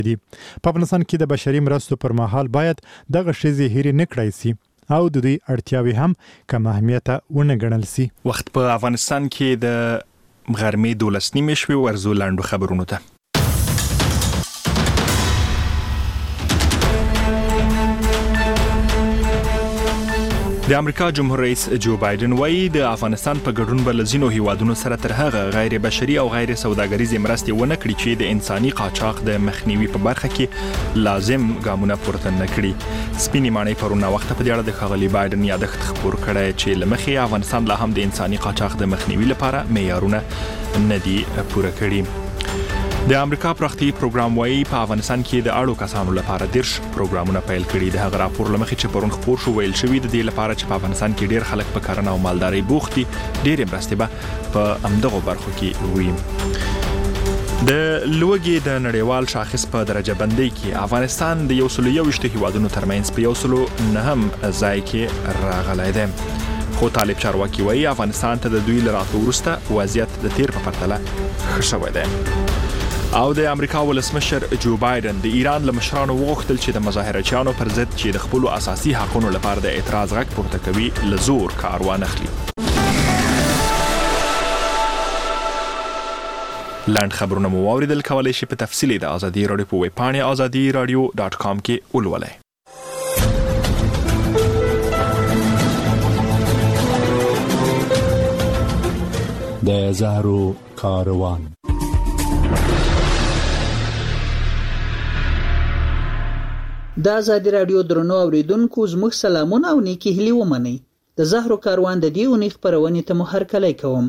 دي. په افغانستان کې د بشري مرستو پر مهال باید دغه ښځې هېرې نه کړای سي او د دوی اړتیاوې هم کم اهمیته ونه ګڼل سي. وخت په افغانستان کې د غرمې 12 نیمې شوې. ورزو لاندو خبرونو ته. د امریکا جمهور رئیس جو بایدن وایي د افغانستان په ګډون بلځینو هیوادونو سره تر هغه غیر بشري او غیر سوداګریزي مرستې ونه کړي چې د انساني قاچاق د مخنیوي په برخه کې لازم ګامونه پورته نه کړي. سپینې ماڼۍ پرونه وخت په دې اړه د ښاغلي بایدن یادښت خبر کړی چې لمخې افغانستان لا هم د انساني قاچاق د مخنیوي لپاره معیارونه نه دي پوره کړي. د امریکا پراختي پروګرام وایي په افغانستان کې د اړو کسانو لپاره 10 پروګرامونه پیل کړي. د هغه راپور لمخې چې پرون خبر شو ویل شوی د دې لپاره چې په افغانستان کې ډیر خلک په کرنه او مالدارۍ بوخت دي ډېر مرستې به په امدغه برخو کې وي. د لوګي د نړیوال شاخص په درجه بندۍ کې افغانستان د 121 هیوادونو ترمنځ په 109 ځای کې راغلی دی. خو طالب چارواکي وایي افغانستان ته د دوی لراتلو وروسته وضعیت د تیر په پرتله ښه شوی دی. او د امریکا ولسمشر جو بایدن د ایران له مشرانو وغوښتل چې د مظاهرچیانو پر ضد چې د خپل اساسي حقوقو لپاره د اعتراض غږ پورته کوي له زور کار وانخلي. لاند خبرونه مو واوریدل. کولای شئ په تفصیلی د ازادي رادیو په ویب پاڼه azadiradio.com کې ولولئ. د زهرو کاروان. د ازادي رادیو درنو اوریدونکو زموږ سلامونه او نیکی هیلې ومنئ. د زهرو کاروان د دې اونۍ خپرونې ته مو هرکلی کوم.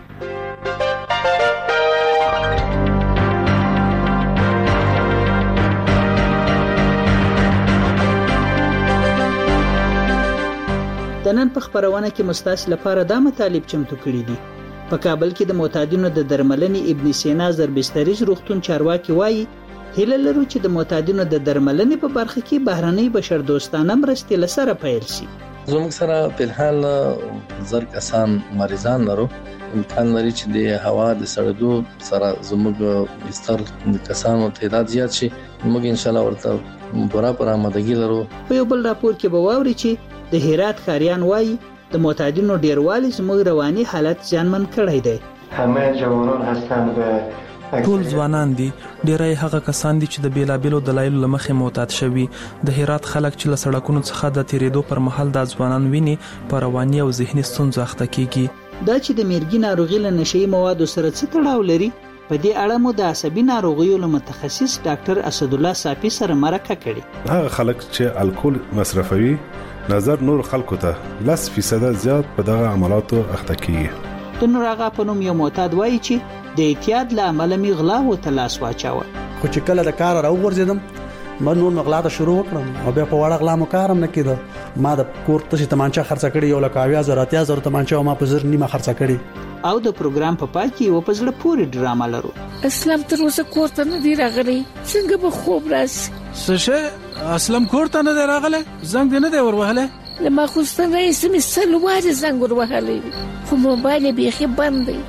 د نن په خپرونه کې مستاسو لپاره دا مطالب چمتو کړي دي. په کابل کې د معتادینو د درملنې ابن سینا زربستریز روغتون چارواکي وایي هیله لرو چې د معتادینو د درملنې په برخه کې بهرنۍ بشردوستانه مرستې لسره پیل شي. زموږ سره په الحال زر کسان مریضان لرو. امکان لري چې د هوا د سړېدو سره زموږ بستر کسانو تعداد زیات شي. موږ ان شاء الله ورته پوره آمادګي لرو. په یو بل راپور کې به واوري چې د هرات خاریان وایي د معتادینو ډیروالی زموږ رواني حالت ځانمن کړی دی. همه جوانان هستند به ټول ځوانان دي. ډیری هغه کسان دي چې د بیلابیلو دلایلو لمخې معتاد شوي. د هرات خلک چې له سړکونو څخه د تیریدو پر مهال د ځوانان ویني په رواني او ذهني ستونزو اخته کیږي. دا چې د میرګي ناروغي له نشئی موادو سره څه تړاو لري په دې اړه مو د عصبي ناروغیو له متخصص ډاکټر اسدالله صافي سره مرکه کړې. هغه خلک چې الکول مصرفوي نظر نور خلکو ته 10% زیات په دغه عملاتو اخته کیږي. د نور هغه په نوم یو معتاد وایي چې د اعتیاد له امله می غلا و تلاس واچاوه. خو چې کله د کار راوغورځیدم ما نور مغلا ته شروع کړم او بیا په وړه غلا مو کارم نه کیده. ما د کور ته تمانچه خرڅ کړی یو لکه 20000 تمانچه ما په زر نیمه خرڅ کړی. او د پروګرام په پای کې و په زړه پورې ډرامه لرو. اسلام تر اوسه کور ته نه دی راغلی. څنګه به خوب راشي؟ څه اسلام کور ته نه دی راغلی؟ زنګ دې نه دی وروهله؟ لما خوستنه یې سمې سلوارې زنګ وروهلی خو موبایل یې بیخي بند دی.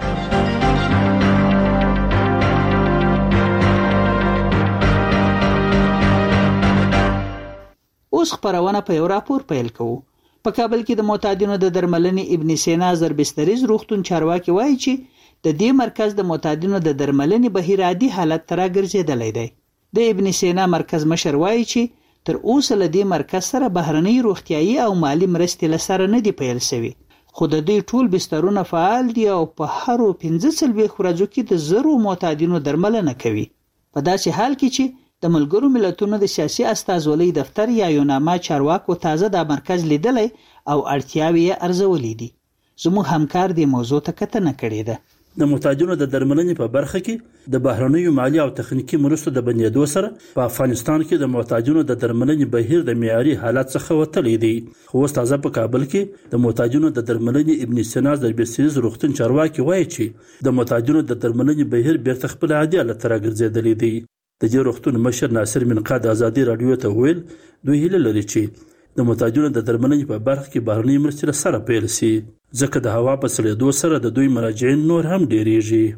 اوس خبرونه په یو راپور پیل کوو. په کابل کې د معتادینو د درملنې ابن سینا زربستریز روغتون چارواکي وایي چې د دې مرکز د معتادینو د درملنې بهیر عادي حالت ته راګرځېدلی دی. د ابن سینا مرکز مشر وایي چې تر اوسه له دې مرکز سره بهرنۍ روغتیايي او مالی مرستې لسره نه دی پیل شوی. خو د دوی ټول بسترونه فعال دي او په هر 15 ورځو کې د زرو معتادینو درملنه کوي. په داسې حال کې چې د ملګرو ملتونو د سیاسي استازولۍ دفتر یا یوناما چارواکو تازه د مرکز لیدلی او اړتیاوې یې ارزولې دي. زموږ همکار دې موضوع ته کتنه کړې ده. د معتادینو د درملنې په برخه کې د بهرنیو مالی او تخنیکی مرستو د بندیدو سره په افغانستان کې د معتادینو د درملنې بهیر د معیاري حالت څخه وتلی دی. خو تازه په کابل کې د معتادینو د درملنې ابن سینا زربستریز روغتون چارواکي وایي چې د معتادینو د درملنې بهیر بیرته خپل عادي حالت ته راګرځېدلی دی. د دې روغتون مشر ناصر منقا د ازادي رادیو ته ویل دوی هیله لري چې د معتادینو د درملنې په برخه کې بهرنۍ مرستې سره پیل شي ځکه د هوا په سړېدو سره د دوی مراجعین نور هم ډیریږي.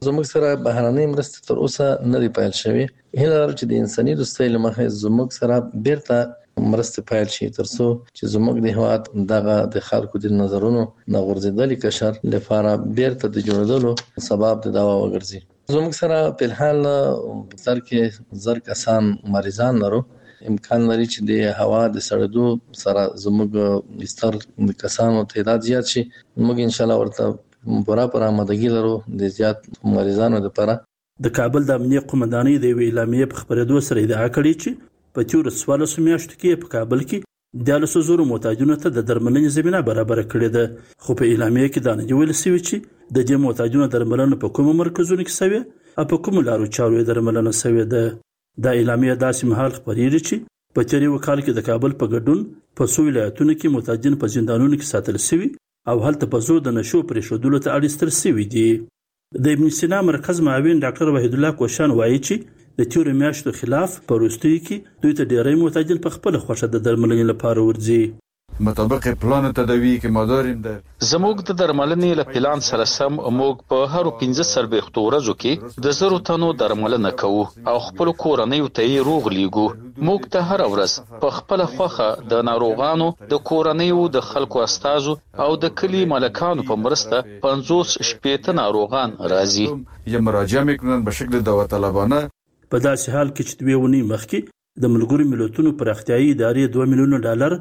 زموږ سره بهراني مرستې تر اوسه نه دی پیل شوی. هیله لرم چې د انساني دوستۍ له مخې زموږ سره بیرته مرستې پیل شي ترڅو چې زموږ د هیواد دغه د خلکو د نظرونو د غورځېدلي قشر لپاره بیرته د جوړېدلو سبب د دوا وګرځي. زموږ سره په الحال سر کې زر کسان مریضان لرو. امکان لري چې د هوا د سړېدو سره زموږ بستر کسانو تعداد زیات شي. موږ ان شاء الله ورته پوره آمادګي لرو د زیات مریضانو لپاره. د کابل د امنیت قومندانۍ د اعلامیې په خبرېدو سره ادعا کړې چې په تیرو 14 میاشتو کې په کابل کې 13,000 محتاجونو ته د درملنې زمينه برابر کړې ده. خو په اعلامیې کې دا نه ویل شوی چې د دې محتاجونو درملنه په کومو مرکزونو کې شوی او په کومو لارو چارو درملنه شوی ده. دا اعلامیه داسې مهال خبرېږي چې په تیر یو کال کې د کابل په ګډون په څو ولایتونو کې محتاجین په زندانونو کې ساتل شوی او هلته په زور د نشو پرې شودلو ته اړستل شوی دي. د ابن سینا مرکز معاون ډاکټر وحید الله کوشان وایي چې د تیرو میاشتو خلاف په وروستیو کې دوی ته ډېری محتاجین په خپل خوښه د درملنې لپاره ورځي. مطابق پلان تداوی کې مداریم ده. زموږ د درملنې له پلان سره سم موږ په هر 15 سربېختو ورځو کې د 0 تنو درملنه کوو او خپل کورنۍ ته یې روغ لیږو. موږ ته هر ورځ په خپل خوخه د ناروغانو د کورنۍ د خلکو استازو او د کلی ملکانو په مرسته 50-60 ناروغان راځي. یا مراجعه میکنن به شکل داوطلبانه. په داسې حال کې چې 2 ونې مخکې د ملګرو ملتونو پراختیایي ادارې $2 میلیون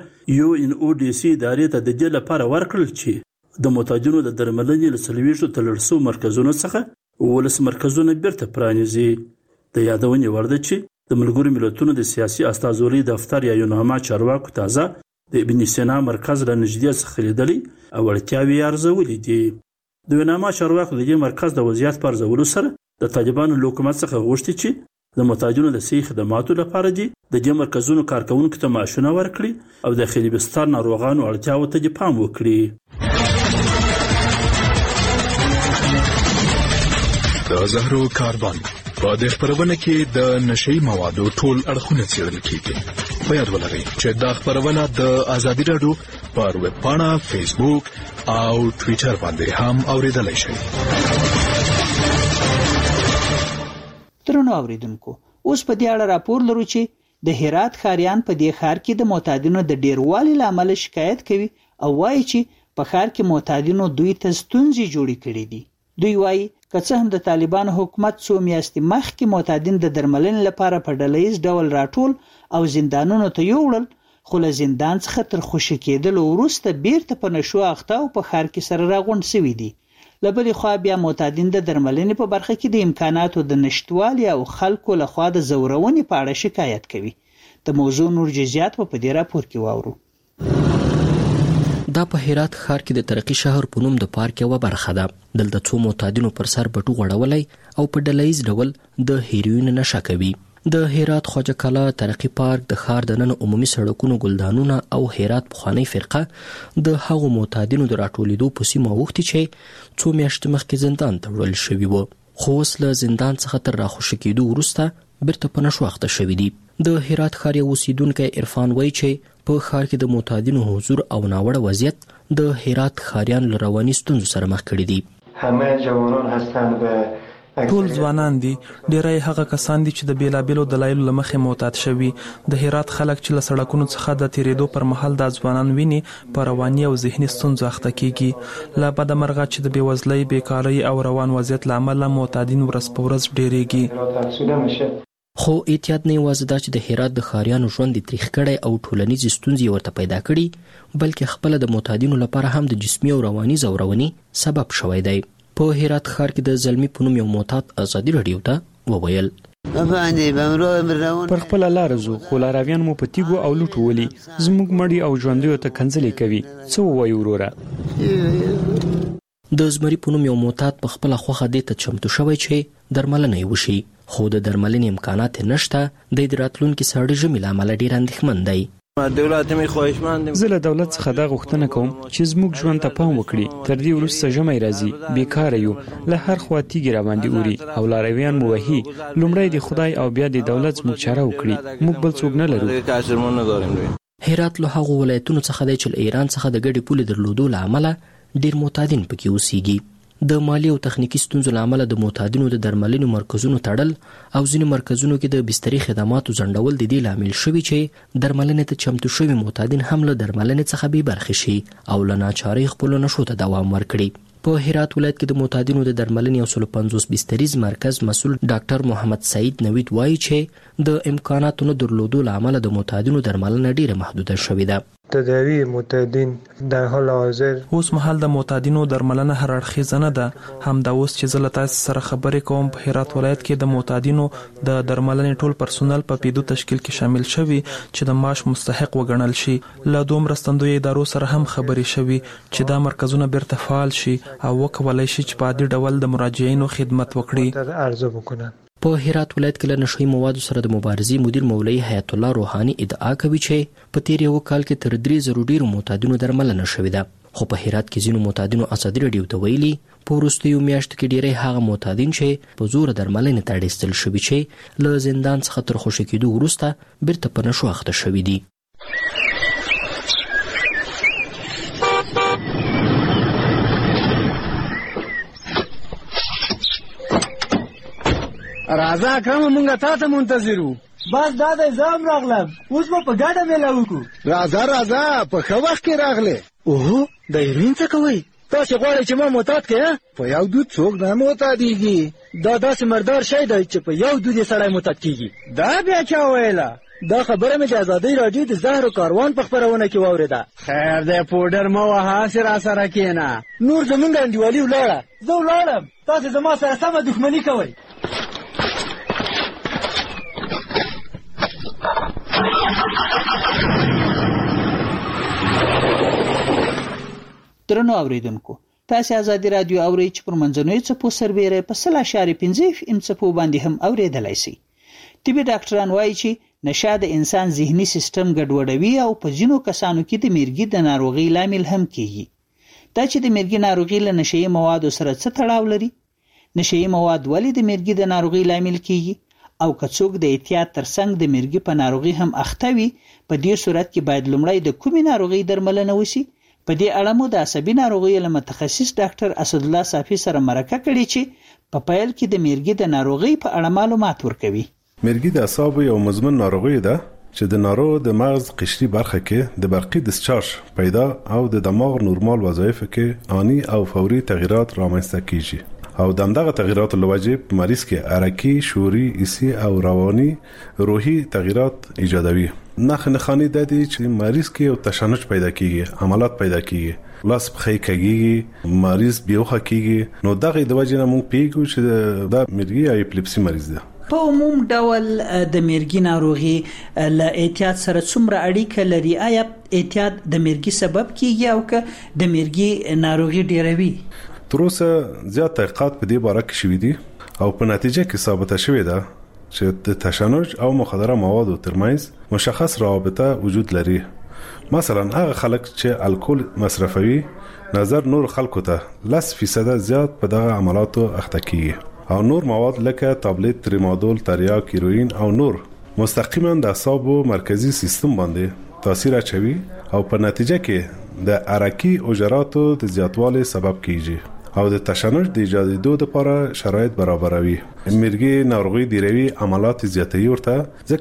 UNODC ادارې ته د دې لپاره ورکړل چې د محتاجونو د درملنې له 40 تر 100 مرکزونو څخه 12 مرکزونه بیرته پرانیزي. د یادونې وړ ده چې د ملګرو ملتونو د سیاسي استازولۍ دفتر یا یوناما چارواکو تازه د ابن سینا مرکز را نږدې څخه لیدلي او اړتیاوې ارزولې دي. د یوناما چارواکو د دې مرکز د وضعیت په ارزولو سره د طالبانو له حکومت څخه غوښتي چې د محتاجونو د صحي خدماتو لپاره دي د دې مرکزونو کارکونکو ته معاشونه ورکړي او د خیلي بستر ناروغانو اړتیاو ته پام وکړي. د زهرو کاروان په دې خبرونه کې د نشئی موادو ټول اړخونه څېړل کیږي. په یاد ولرئ چې دا خبرونه د ازادي راډیو پر ویب پاڼه، فیسبوک او ټوئیټر باندې هم اوریدلای شئ. درنو اوریدونکو، اوس په دې اړه راپور لرو چې د هرات ښاریان په دې ښار کې د معتادینو د ډیروالي لامل شکایت کوي او وایي چې په ښار کې معتادینو دوی ته ستونزې جوړې کړې دي. دوی وایي که څه هم د طالبانو حکومت څو میاشتې مخکې معتادین د درملنې لپاره په ډلهییز ډول راټول او زندانونو ته یوړل، خو له زندان څخه تر خوشي کېدلو وروسته بیرته په نشو اخته او په ښار کې سره راغونډ شوي دي. له بلې خوا بیا معتادین د درملنې په برخه کې د امکاناتو د نشتوالي او خلکو لخوا د زورونې په اړه شکایت کوي. د موضوع نور جزئیات په دې راپور کې واورو. دا په هرات ښار کې د ترقی شهر په نوم د پارک یوه برخه ده. دلته څو معتادینو پر سر بټو غړولی او په ډلهییز ډول د هیروین نشه کوي. د هرات خواجه کلا ترقی پارک د ښار دننه عمومي سړکونو، ګلدانونه او هرات پخوانی فرقه د هغو معتادینو د راټولېدو په سیمه اوښتي چې څو میاشتې مخکې زندان ته وړل شوي وو، خو اوس له زندان څخه تر راخوشي کېدو وروسته بیرته په نشو اخته شوي دي. د هرات ښار یو اوسیدونکی عرفان وایي چې په ښار کې د معتادینو حضور او ناوړه وضعیت د هرات ښاریانو له رواني ستونزو سره مخ کړي دي. همه جوانان هستند به ټول ځوانان دي. ډیری هغه کسان دي چې د بیلابیلو دلایلو له مخې معتاد شوي. د هرات خلک چې له سړکونو څخه د تیریدو پر مهال دا ځوانان ویني په رواني او ذهني ستونزو اخته کیږي. له بده مرغه چې د بېوزلۍ، بیکارۍ او روان وضعیت له امله معتادین ورځ په ورځ ډیریږي. خو احتیاط نه یوازې دا چې د هرات د ښاریانو ژوند یې تریخ کړی او ټولنیزې ستونزې ورته پیدا کړي، بلکې خپله د معتادینو لپاره هم د جسمي او رواني ځورونې سبب شوی دی. په هرات ښار کې د زلمي په نوم یو معتاد ازادي راډیو ته وویل: پر خپله لاره ځو، خو لارویان مو په تیږو او لوټو ولي، زموږ مړي او ژوندیو ته کنځلې کوي. څه ووایو وروره؟ د زمري په نوم یو معتاد په خپله خوښه دې ته چمتو شوی چې درملنه یې وشي، خو د درملنې امکانات یې نشته. دی د راتلونکي سړي ژمي له امله ډېر اندېښمن دی. زه له دولت څخه دا غوښتنه کوم چې زموږ ژوند ته پام وکړي. تر دې وروسته ژمی راځي، بیکاره یو، له هر خوا تیږې راباندې اوري او لارویان مو وهي. لومړی د خدای او بیا د دولت زموږ چاره وکړي، موږ بل څوک نه لرو. هرات له هغو ولایتونو څخه دی چې له ایران څخه د ګډې پولې درلودو له امله ډېر معتادین پکې اوسیږي. د مالی او تخنیکی ستونزو لامل د معتادینو د درملنې مرکزونو تړل او ځینې مرکزونو کې د بستري خدماتو ځنډول د دې لامل شوي چې درملنې ته چمتو شوي معتادین هم له درملنې څخه بې برخې شي او له ناچارۍ خپلو نشو ته دوام ورکړي. په هرات ولایت کې د معتادینو د درملنې 150 بستریز مرکز مسؤل ډاکټر محمد سعید نوید وایي چې د امکاناتو نه درلودو له امله د معتادینو درملنه ډیره محدوده شوې ده. تداوی معتادین در حال حاضر اوس مهال د معتادینو درملنه هر اړخیزه نه ده. همدا اوس چې زه له تاسو سره خبرې کوم په هرات ولایت کې د معتادینو د درملنې ټول پرسونل په پیدو تشکیل کې شامل شوي چې د معاش مستحق وګڼل شي. له دوه مرستندوی ادارو سره هم خبرې شوي چې دا مرکزونه بیرته فعال شي او وکولای شي چې په عادي ډول د مراجعینو خدمت وکړي. عرضه وکړم په هرات ولایت کې له نشهیي موادو سره د مبارزې مدیر مولوي حیات الله روحاني ادعا کوي چې په تیر یو کال کې تر 3,000 ډیرو معتادینو درملنه شوې ده. خو په هرات کې ځینو معتادینو ازادي راډیو ته ویلي په وروستیو میاشتو کې ډیری هغه معتادین چې په زور درملنې ته اړ ایستل شوي چې له زندان څخه تر خوشي کېدو وروسته بیرته په نشو اخته شوي دي. راځه اکرم مونږه تا ته منتظر وو. بس دا د ځام راغلم اوس به په ګډه میله وکړو. راځه په ښه وخت کې راغلې. اوهو د هیروین څه کوئ؟ تاسې غواړئ چې ما معتاد کړې؟ په یو دود څوک نه معتادېږي. دا داسې مردار شی دی چې په یو دود یې سړی معتاد کېږي. دا بیا چا ویله؟ دا خبره مې د ازادۍ راډیو د زهرو کاروان په خپرونه کې واورېده. خیر دی پوډر مه وهه هسې راسره کښېنه. نور زمونږ انډیوالي ولاړه. زه ولاړم تاسې زما سره سمه دښمني کوئ. درنو اوریدونکو تاسو ازادي رادیو اورئ چې پر منځنوي څپو سربېره په 0.5 FM څپو باندې هم اوریدلای شئ. طبي ډاکټران وایي چې نشه د انسان ذهني سیستم ګډوډوي او په ځینو کسانو کې د میرګي د ناروغۍ لامل هم کیږي. دا چې د میرګي ناروغي له نشهیي موادو سره څه تړاو لري؟ نشهیي مواد ولې د میرګي د ناروغۍ لامل کیږي؟ او که څوک د احتیاط ترڅنګ د میرګي په ناروغي هم اخته وي په دې صورت کې باید لومړی د کومې ناروغي درملنه وشي. په دې اړه مو د عصبي ناروغیو له متخصص ډاکټر اسدالله صافي سره مرکه کړې چې په پیل کې د میرګي د ناروغي په اړه معلومات ورکوي. میرګي د اعصابو یو مزمن ناروغي ده چې د ناروغ د مغز قشري برخه کې د برقي ډسچارج پیدا او د دماغ نورمال وظایف کې آنی او فوري تغیرات رامنځته کیږي او دغه تغیرات لوجه په مریض کې حرکي، شعوري، حسي او رواني روحي تغیرات ایجادوي. نخنخانی د دې چې مریض کې یو تشنج پیدا کیږي، عملات پیدا کیږي، لاس پخې کیږي، مریض بیوخه کیږي. نو دغه د وجه نه موږ پیګو چې د میرګي یا اپلیپسي مریض ده. په عموم ډول د میرګي ناروغي له احتیاط سره څومره اړیکه لري؟ آیا احتیاط د میرګي سبب کیږي او که د میرګي ناروغي ډیروي؟ تر اوسه زیات تحقیقات په دې باره کې شوي دي او په نتیجه کې ثابته شوې ده چې د تشنج او مخدره موادو ترمنځ مشخص رابطه وجود لري. مثلا هغه خلک چې الکول مصرفوي نظر نور خلکو ته 10% زیات په دغه عملاتو اخته کیږي او نور مواد لکه تابلیت، تریمادول، تریاک، هیروین او نور مستقیما د اعصابو مرکزی سیستم باندې تاثیر اچوي او په نتیجه کې د حرکي حجراتو د زیاتوالي سبب کیږي او د تشنج د ایجادېدو لپاره شرایط برابروي. میرګي ناروغي ډیروي عملات زیاتوي ورته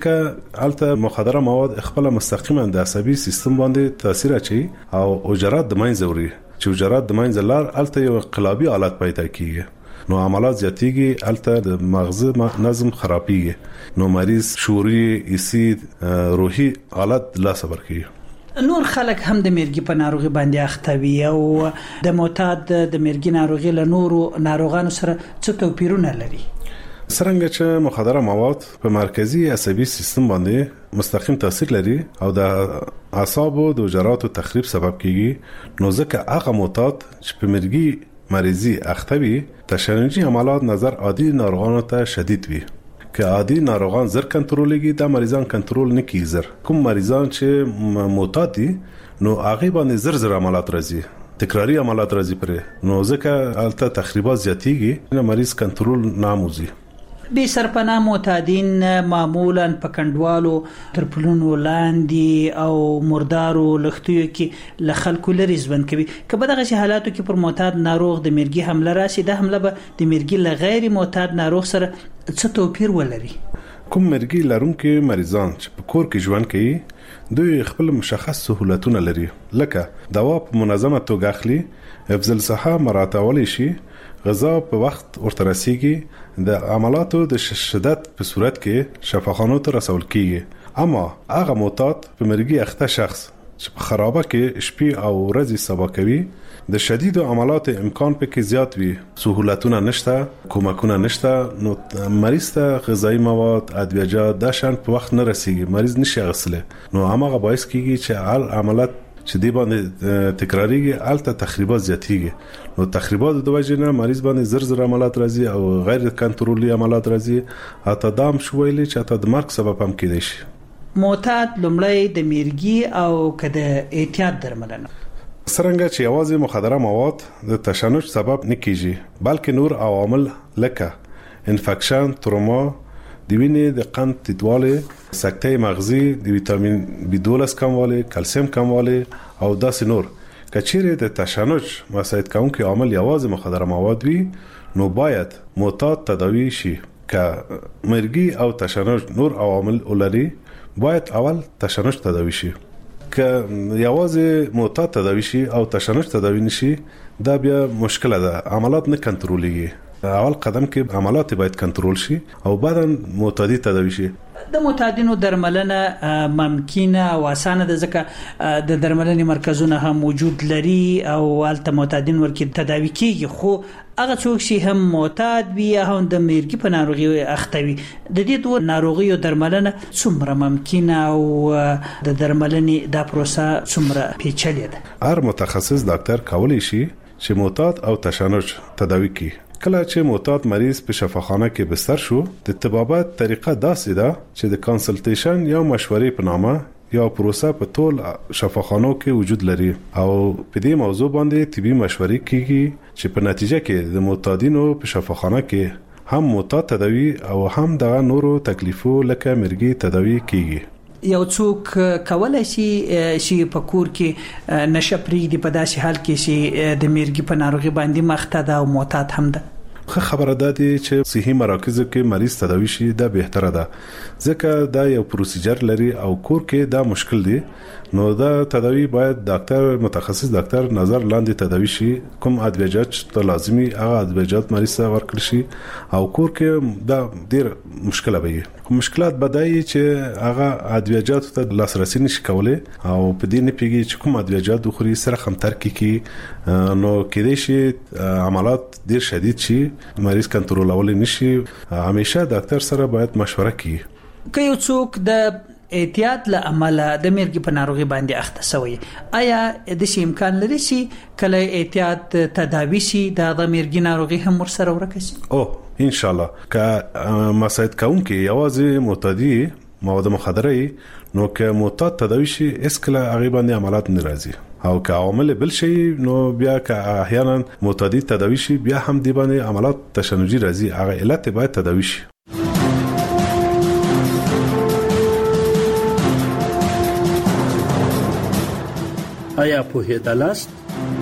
ځکه الته مخدره مواد خپل مستقیما د عصبي سیستم باندې تاثیر اچي او حجرات د منځ وړي چې حجرات د منځ لار الته یو انقلابي حالت پیدا کیږي. نو عملات زیاتیږي، الته د مغز نظم خرابيږي، نو مریض شعوري، حسي، روحي حالت لا صبر کوي. نور خلک هم د میرګي په ناروغي باندې اخته وي او د معتاد د میرګي ناروغي له نورو ناروغانو سره څه توپیرونه لري؟ څرنګه چې مخدره مواد په مرکزی عصبي سیستم باندې مستقیم تاثیر لري او د اعصابو د حجراتو تخریب سبب کیږي، نو ځکه هغه معتاد چې په میرګي مریضي اخته وي تشنجي عملات نظر عادي ناروغانو ته شدید وي. که عادي ناروغان زر کنټرولېږي دا مریضان کنټرول نه کیږي زر. کوم مریضان چې معتاد دي نو هغه باندې زر عملات راځي، تکراری عملات راځي پرې، نو ځکه الته تخریبات زیاتیږي، نه مریض کنټرول ناموزي. بي سرپناه معتادین معمولا په کندوالو ترپلونو لاندې او مردارو لختیو کې له خلکو لري ژوند کوي. که په دغه حالاتو کې پر معتاد ناروغ د مرګي حمله راشي، د حمله به د مرګي له غیر معتاد ناروغ سره څه توپیر ولري؟ کوم مرګي لرونکي مریضان چې په کور کې ژوند کوي دوی خپل مشخص سہولتونه لري، لکه دوا په منظمه توګه اخلي، حفظ الصحه مراعاتول شي، غذا په وخت ورته رسیږي، د عملاتو د شدت په صورت کې شفاخانو ته رسول کیږي. اما هغه معتاد په مرګي اخته شخص چې په خرابه کې شپې او ورځې سبا کوي، د شدید عملات امکان پکې زیات وي، سہولتونه نشته، کومکونه نشته، نو مریض ته غذایی مواد ادویجات د شان په وخت نه رسیږي، مریض نشي غسله، نو هغه باعث کیږي چې هر عملات چې دی باندې تکراریږي الته تخریبات زیاتیږي، نو تخریبات د وجه نه مریض باندې زر عملات راځي او غیر کنټرولي عملات راځي، اته دام شویل چې اته د مرګ سبب هم کېدای شي. معتاد لمړی د میرګي او کده احتیاط درملنه څنګه چې یوازې مخدره مواد د تشنج سبب نه کیږي، بلکې نور عوامل لکه انفیکشن، تروما، د وینې د قند ټیټوالی، سکته مغزي، د ویټامین B12 کموالی، کلسیم کموالی او داسې نور. کچېره د تشنج مساعد کوونکي عامل یوازې مخدره مواد وي، نو باید معتاد تداوی شي. که مرګي او تشنج نور عوامل ولري باید اول تشنج تداوی شي. که یوازې معتاد تداوی شي او تشنج تداوی نشي دا بیا مشکله ده، عملات نه کنټرولېږي. اول قدم کې عملات باید کنټرول شي او بعدا معتادی تداوی شي. د معتادینو درملنه ممکنه او اسانه ده ځکه د درملنې مرکزونه هم موجود لري او الته معتادین ورکې تداوی کیږي، خو هغه څوک چې هم معتاد وي یا هم د مرګي په ناروغي اخته وي، د دې دوه ناروغیو درملنه څومره ممکنه او د درملنې دا پروسه څومره پیچلې ده؟ هر متخصص ډاکټر کولی شي چې معتاد او تشنج تداوی کړي. کله چې معتاد مریض په شفاخانه کې بستر شو، د طبابت طریقه داسې ده چې د کنسلټیشن یا مشورې په نامه یا پروسه په ټول شفاخانو کې وجود لري او په دې موضوع باندې طبي مشورې کیږي چې په نتیجه کې د معتادینو په شفاخانه کې هم معتاد تداوی او هم د نورو تکلیفو لکه مرګي تداوی کیږي. یو څوک کولای شي چې په کور کې نشه پریږدي په داسې حال کې چې د مرګي په ناروغي باندې مخته ده او معتاد هم ده؟ خبره ده چې صحي مراکزو کې مریض تداوی شي دا بهتره ده، ځکه دا یو پروسیجر لري او کور کې دا مشکل دی، نو دا تداوی باید ډاکټر متخصص ډاکټر نظر لاندې تداوی شي، کوم ادویجات ته لازمي هغه ادویجات مریض ته ورکړي شي او کور کې دا ډیر مشکل وي. مشکلات بدایي چې هغه ادویجات ته لاسرسي نشي کولای او په دې نه پیږي چې کوم ادویجات د خوري سره خمتر کې نو کېدای شي عملات ډیر شدید شي، مریض کنټرولول نشي. همیشه ډاکټر سره باید مشوره کړي. که یو څوک د احتیاط له عمله د مرګ په ناروغي باندې اخته شوی، آیا د شي امکان لري چې کله احتیاط تداوی شي د مرګ ناروغي هم ورسره ورکشي؟ او ان شاء الله که مساعد کوونکی یوازې معتادی مواد مخدره نو که معتاد تداوی شي اسکله هغه باندې عملات نه راځي، او که عامل بل شي نو بیا که احیانا معتادی تداوی شي بیا هم دی باندې عملات تشنجي راځي، هغه علت باید تداوی شي. آیا پوهیدلاست؟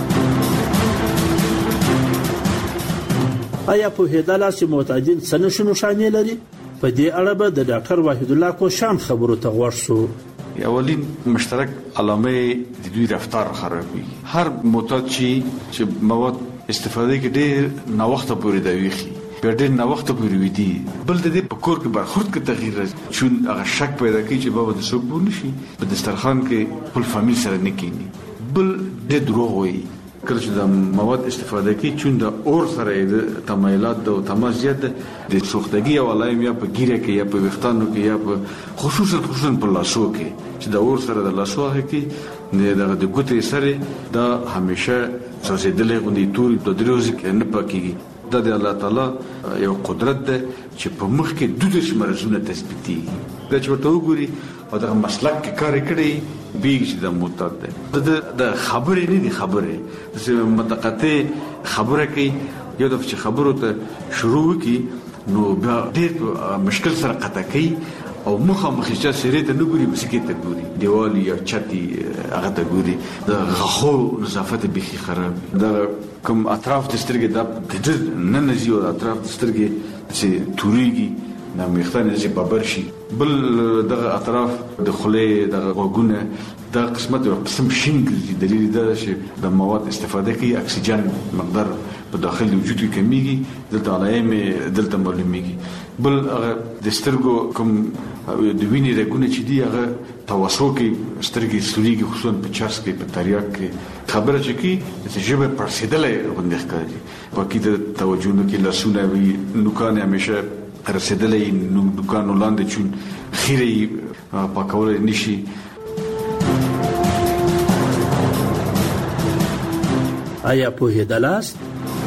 آیا پوهیدلاست چې معتادین څه نښې نښانې لري؟ په دې اړه به د ډاکټر واحد الله کوشان خبرو ته غوږ شو. اولین مشترک علامه د دوی رفتار خرابوي. هر معتاد چې مواد استفاده کې ډېر نا وخته پورې دا ویخي، ډېر نا وخته پورې ودی، بل د دې په کور کې برخورد کې تغییر راځي، چون هغه شک پیدا کوي چې بابا د څوک بونه شي په دسترخوان کې خپل فامیل سره نه کینی، بل د دروغ وایي. کله چې د مواد استفاده کوي چون د اور سره د تمایلات د تماس زیات د سوختګي او علایم یا په ګیره کې یا په وختانو کې یا په خصوصا په لاسو کې چې د اور سره د لاسو کې د ګوتې سره دا همیشه څه غوندي تور د دروز کې نه پکېږي. د الله تعالی یو قدرت ده چې په مخ کې د دې مرزونه تثبیتي د چوتو ګوري او د مسلک کې کار کړی بیګ د معتاد ده د خبرې نه دي، خبره چې متقطع خبره کوي، یو د خبرو ته شروع کی نو بیا ډېر مشکل سره قطع کوي او مخامخ چې سره ته نګوري مسکې ته ګوري دیوال یا چتي هغه ته ګوري د غخو نظافت به خراب د کوم اطراف د سترګې د نن نزي او اطراف د سترګې چې توريږي نه مختانه چې بابر شي بل دغه اطراف د خله دغه غوګونه د قسمت او قسم شینګ دلیل دا چې د مواد استفاده کوي اکسیجن مقدار په داخل وجود کې کمیږي دلته علائم دلته معلومیږي بل هغه د سترګو کوم د وینې رګونه چې دی هغه توسو کې سترګې سوريږي خصوصا په چرس کې په تریاک کې خبره چې کی چې جبه پرسیدلې غونډه ښکاري په کې د توجه نو کې لاسونه وي نوکان همیشه رسیدلې نو دکان ولاندې چون خیره پاکول نشي آیا په هدلاست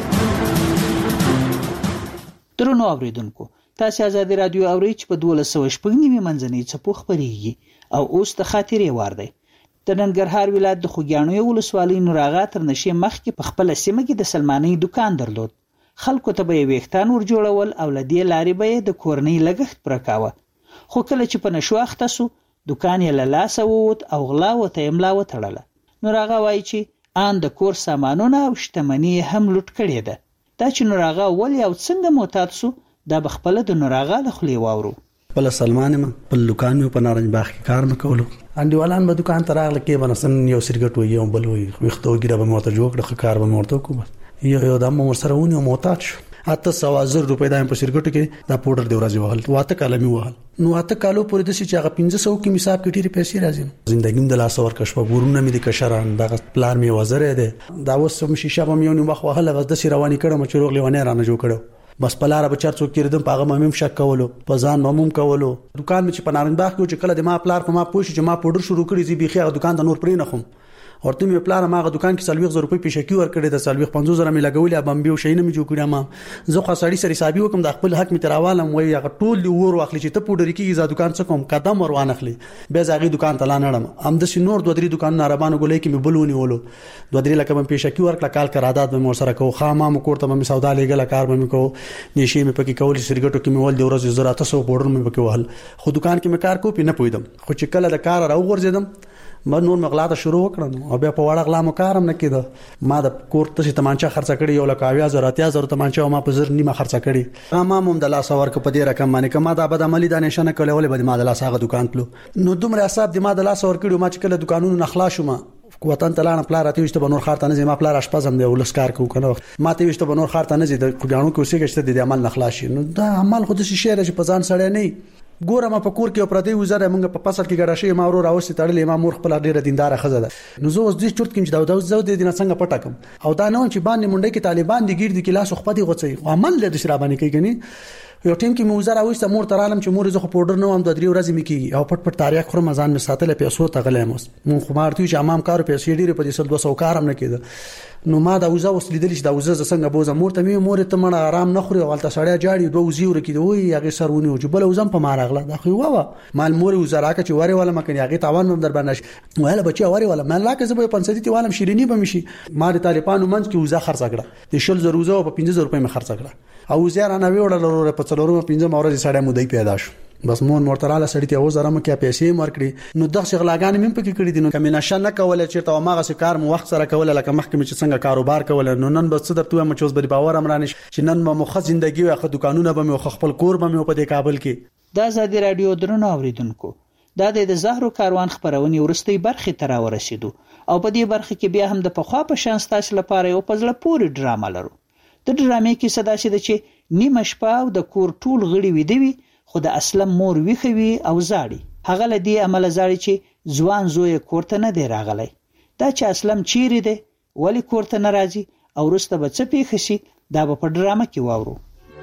درنو اوریدونکو تاسو آزادي رادیو اورئ چې په 1290 منځنۍ څپو خبريږي او اوس د خاطرې وار دی د ننګرهار ولایت د خوګیاڼو ولسوالۍ نوراغا تر نشي مخکې په خپل سیمه کې د سلماني دکان درلود خلکو ته به ویختان ور جوړول او لدی لارې به د کورنۍ لګښت پرکاوه خو کله چې په نشو اخته سو دکان یې له لاسه ووت او غلا وته املا وتړله نوراغا وایي چې ان د کور سامانونه او شتمنۍ هم لوټ کړي ده دا چې نوراغا ولې او څنګه معتاد سو دا بخپل د نوراغا له خلی واورو بل سلمان ما په دکان په نارنج باغ کې کار مکولو انډیوالان به دکان ته راغله کې بنسن یو سرګټ وي یو بل وي وختو ګیره به موته جوړ کړ کار به مرته کوم یو د مو سره ونی معتاد شو اته 100,000 روپۍ د په سرګټ کې دا پودر دی ورځي وهل واته کالمي وهل نو اته کالو پورې د چې هغه 1500 کې حساب کې ډېری پیسې راځي زندګیم د لاس ور کښ په ورونه مې د کشران د پلان می وزره ده دا اوس هم شیشه به یو مخ وهل غز د رواني کړم چې روغ لیوانه رانه جوړ کړو بس پلاره بچار څوک کېردم پاغه مم شک کولو په ځان مم کولو دکان مې چې په نارنج باغ کې چې کله د ما پلار په ما پوښي چې ما پودر شروع کړی زی بيخي هغه دکان ته نور پرې نه خم ورته مې پلان ماغه دکان کې 40,000 روپۍ پیشکی ور کړی د 50,000 مې لګولې بمبي او شینه مې جوړ کړم ما زه خو سړی سره حسابي وکم د خپل حق مې تراوالم وای هغه ټول دی ور واخلي چې ته پودر کې ز دکان څخه کوم قدم ور وانخلي به زاغي دکان ته لانړم ام د شنور دوه درې دکان ناربانو ګولې کې مې بلونی ولو دوه درې لکه مې پیشکی ور کړ کال قرارداد مې ور سره کو خامہ مې کوړته مې سودا لګل کار مې کو نشي مې پکې کول سرګټو کې مې ول د ورځې زراته سو پودر مې پکې وهل خو دکان کې مې کار کو پې نه پویدم خو چې کله د کار راو ورزیدم ما نور مغلاته شروع وکړم او بیا په وړه غلا مو کارم نه کېده ما د کور ته تمانچه خرڅ کړی یو لکه 20,000 تمانچه ما په زر نیمه خرڅ کړی ما هم د لاس ورک په دې رقم باندې کما دا بد عملی د نشانه کولې بد ما د لاس هغه دکان تلو نو دومره حساب د ما د لاس ور کړی ما چې کله دکانونو نخلا شوم وطن تلانه پلار راته وشته بنور خار ته نه زما پلار اشپزم دی ولسکار کو کنه ما ته وشته بنور خار ته نه زی د کوګانو کې اوسې کېشته د عمل نخلا شي نو دا عمل خود شي شهر چې پزان سړی نه ګوره ما په کور کې پردي وزره موږ په فصل کې ګډه ما ورو راوستي تړلې ما مور خپل ډیره دیندار خزه ده نو زه اوس دې چورت کې چې دا زو دې نه څنګه پټکم او دا نه چې باندې منډه کې طالبان دي ګیر دي کې لاس خپدي غوڅي عمل له شرابانی کوي کني یو ټیم کې موزه راوسته مور ترالم چې مور زه پودر نه هم د 3 ورځې مې کیږي او پټ تاریخ خور مزان مې ساتل پیسو تغلم اوس مون خمارتي چې امام کار پیسې ډیره په دې 200 کارم نه کېده نو ما دا وزه اوس لیدل چې دا وزه څنګه بوزه مور ته مې مور ته مړه آرام نه خوري او تل سړی جاړي دوه وزي ورکې وي هغه سرونه او جبل وزم په مارغله دا خو وا مال مور وزرا کا چې واره ولا مکني هغه تاوان هم در باندې وایله بچي واره ولا مال لا که زه په 500 تی والم شیرینی به مشي ما د طالبانو منځ کې وزه خرڅ کړه د شل زروزه په 50 روپۍ مې خرڅ کړه او زیار نه ویوړل په څلورم 15 اورځ سړی مودې پیدا شو بس مون مرتراله سړی ته وزره مکه پیسې مرکړي نو د شغلاګان مې پکې کړې دي نو کمیناشن نه کوله چې ته ماغه سي کار مو وخت سره کوله لکه مخکې چې څنګه کاروبار کوله نو نن بس درته مې چوز بری باور امرانش چې نن مو مخ ژوندۍ واخه دکانونه به مې خپل کور به مې په دې کابل کې د آزادي رادیو درنو اوریدونکو دا د زهرو کاروان خبرونه ورستي برخه تر ورسېدو او په دې برخه کې بیا هم د پخوا په شان ستاسو لپاره یو پزله پوری ډرامه لرو د ډرامې کې صدا شي چې نیمه شپه او د کور ټول غړي ویدوي خو د اسلم مور ویخوي او زاړي هغه لدی عمل زاړي چې ځوان زوی کوړه نه دی راغلی دا چې اسلم چیرې دی ولی کوړه ناراضي او رسته به څه پیښ شي دا په ډرامه کې واورو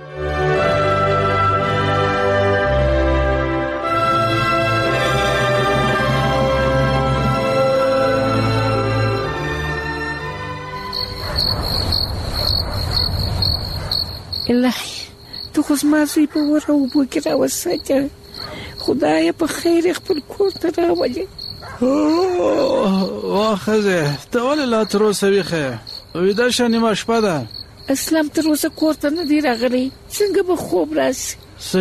الهی تو خو زما زوی په وره اوبو کې راوساته خدای په خیر خپل کور ته راولي واخزه ته ولې لا تر اوسه ویښه ویده شه نیمه شپه ده اسلام تر اوسه کور ته نه دی راغلی. څنګه به خوب راشي؟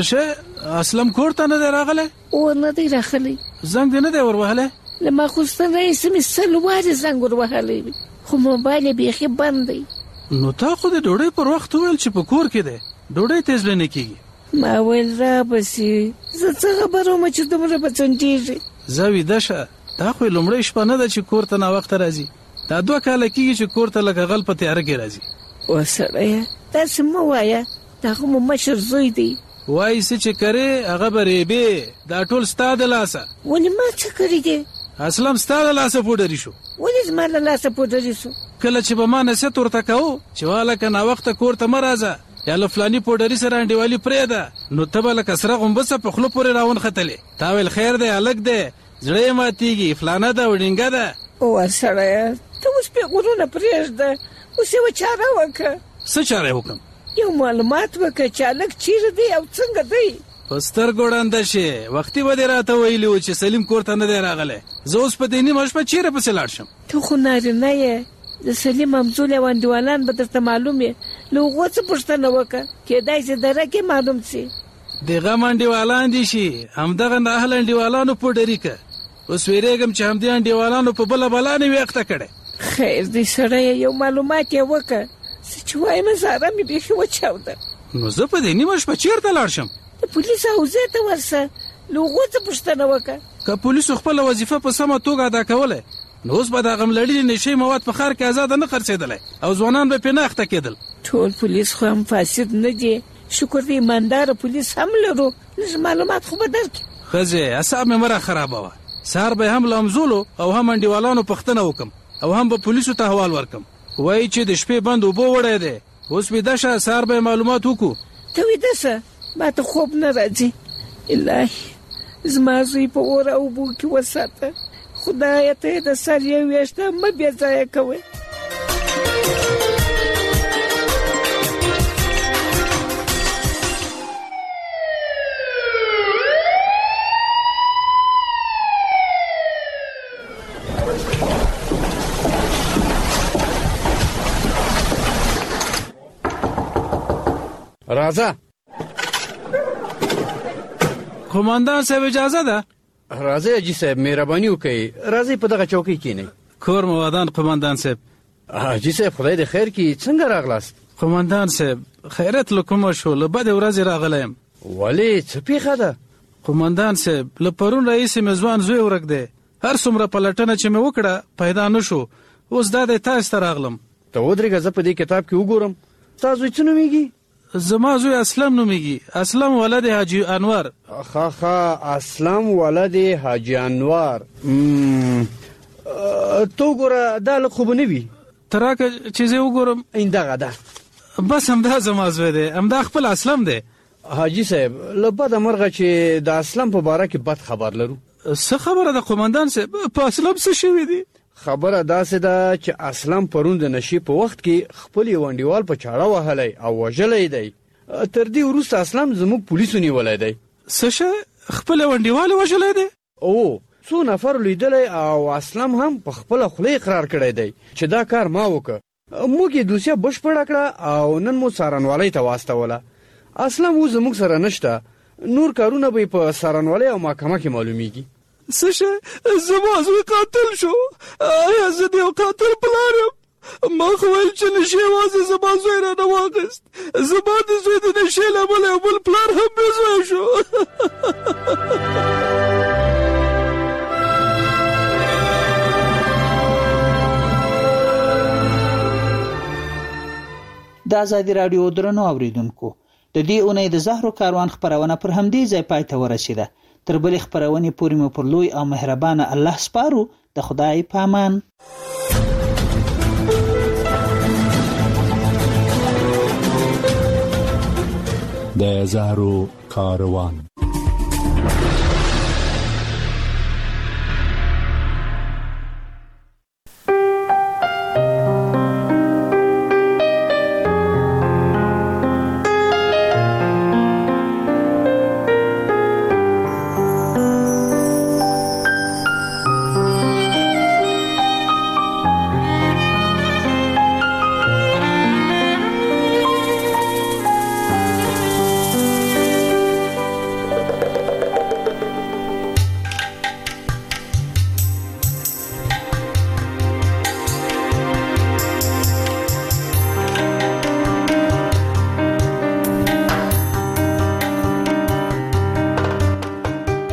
څه اسلام کور ته نه دی راغلی؟ او نه دی راغلی. زنګ دې نه دی وروهلی؟ له ماخوستن رئیس مې سلوارې زنګ وروهلی وي خو موبایل یې بیخي بند دی. نو تا خو د ډوډۍ پر وخت وویل چې په کور کې دی، ډوډۍ تیز نه کېږي. ما ویل رابسي زه څه خبر وم چې دومره به څنډېږي. زه ویده شه، دا خو لومړۍ شپه نه ده چې کور ته ناوخته راځي. دا 2 کاله کېږي چې کور ته لکه غل په تیاره کې راځي. او سړیه داسې مه وایه، دا خو مو مشر زوی دی. وایي څه چې کرې هغه به ریبې، دا ټول ستا د لاسه. ولې ما څه کړي دي؟ اسلام ستا د لاسه پوډري شو. ولې زما له لاسه پوډري شو؟ کله چې به ما نصیحت ورته کوو چې والکه ناوخته کور ته مه راځه یا له فلاني پوډري سره انډیوالي پرېږده، نو ته به لکه سره غومبسه په خوله پورې راونښتلې. تا ویل خیر دی هلک دی، زړه یې ماتېږي، فلانه ده وډینګه ده. او سړیه ته اوس پیغورونه پرېږده، اوس یوه چاره وکړه. څه چاره یې وکړم؟ یو معلومات وکړه چې هلک چیرې دی او څنګه دی. په سترګو ړنده شې، وختي به دې راته ویلي وو چې سلیم کور ته نه دی راغلی. زه اوس په دې نیمه شپه چیرې پسې لاړ شم؟ ته خو نارینه یې، د سلیم همزولي او انډیوالان به درته معلوم یې، له هغو څه پوښتنه وکړه، کېدای شي دره کې معلوم شي. د غم انډیوالان دي شي، همدغه نااهله انډیوالانو پوډري که. اوس ویرېږم چې همدې انډیوالانو په بله بلا نه وي اخته کړی. خیر دی سړیه، یو معلومات یې وکړه. څه چې وایم زاره مې بیخي وچاوده. نو زه په دې نیمه شپه چېرته لاړ شم؟ د پولیسو حوزې ته ورسه، له هغو څه پوښتنه وکړه. که پولیسو خپله وظیفه په سمه توګه ادا کولی، نو اوس به د غملړلي نشي مواد په ښار کې ازاده نه خرڅېدلی او ځوانان به پرې نه اخته کېدل. ټول پولیس خو هم فاسد نه دي، شکر دی ایمانداره پولیس هم لرو، لږ معلومات خو به درکړي. ښځې اعصاب مې مه راخرابوه. سهار به هم له همزولو او هم انډیوالانو پوښتنه وکړم او هم به پولیسو ته حوال ورکړم. وایي چې د شپې بند اوبه وړی دی. اوس ویده شه، سهار به معلومات وکړو. ته ویده شه، ما ته خوب نه راځي. الهي زما زوی په اور او اوبو کې وساته. خدایه ته یې د سر 1 ویشته مه بې ځایه کوئ. راځه. قومندان صاحب اجازه ده؟ راځئ حاجي صاحب، مهرباني وکړئ، راځئ په دغه چوکۍ کښېنئ. کور مو ودان قومندان صاحب. حاجي صاحب خدای دې خیر کړي، څنګه راغلاست؟ قومندان صاحب خیرت له کومه شو، له بدې ورځې راغلی یم. ولې څه پیښه ده؟ قومندان صاحب له پرون راهیسې مې ځوان زوی ورک دی. هر څومره پلټنه چې مې وکړه پیدا نه شو. اوس دا دی تاسو ته راغلم. ته ودرېږه، زه په دې کتاب کې وګورم. ستا زوی څه نومېږي؟ زما زوی اسلم نومېږي، اسلم ولد حاجي انور. ښه اسلم ولد حاجي انور. ته وګوره دا لږ خو به نه وي. ته راکه چې زه وګورم. دغه ده. بس همدا زما زوی دی، همدا خپل اسلم دی. حاجي صاحب له بده مرغه چې د اسلم په باره کې بد خبر لرو. څه خبره ده قومندان صاحب؟ په اسلم څه شوي دي؟ خبره داسې ده چې اسلم پرون د نشي په وخت کې خپل یو انډیوال په چاړه وهلی او وژلی دی. تر دې وروسته اسلم زموږ پولیسو نیولی دی. څه شی؟ خپل یو انډیوال وژلی دی؟ او څو نفر لیدلی او اسلم هم په خپله خوله اقرار کړی دی چې دا کار ما وکړه. موږ یې دوسیه بشپړه کړه او نن مو څارنوالۍ ته واستوله. اسلم اوس زموږ سره نشته، نور کارونه به یې په څارنوالۍ او محکمه کې معلومیږي. څه شی؟ زما زوی قاتل شو؟ آیا زه د یو قاتل پلار یم؟ ما خو ویل چې نشي یوازې زما زوی رانه واخیست. زما د زوی د نشي له امله یو بل پلار هم بې زوی شو. د ازادي راډیو درنو اوریدونکو، د دې اونۍ د زهرو کاروان خپرونه پر همدې ځای پای ته ورسېده. تر بلې خپرونې پورې مو پر لوی او مهربانه الله سپارو. د خدای په امان. د زهرو کاروان.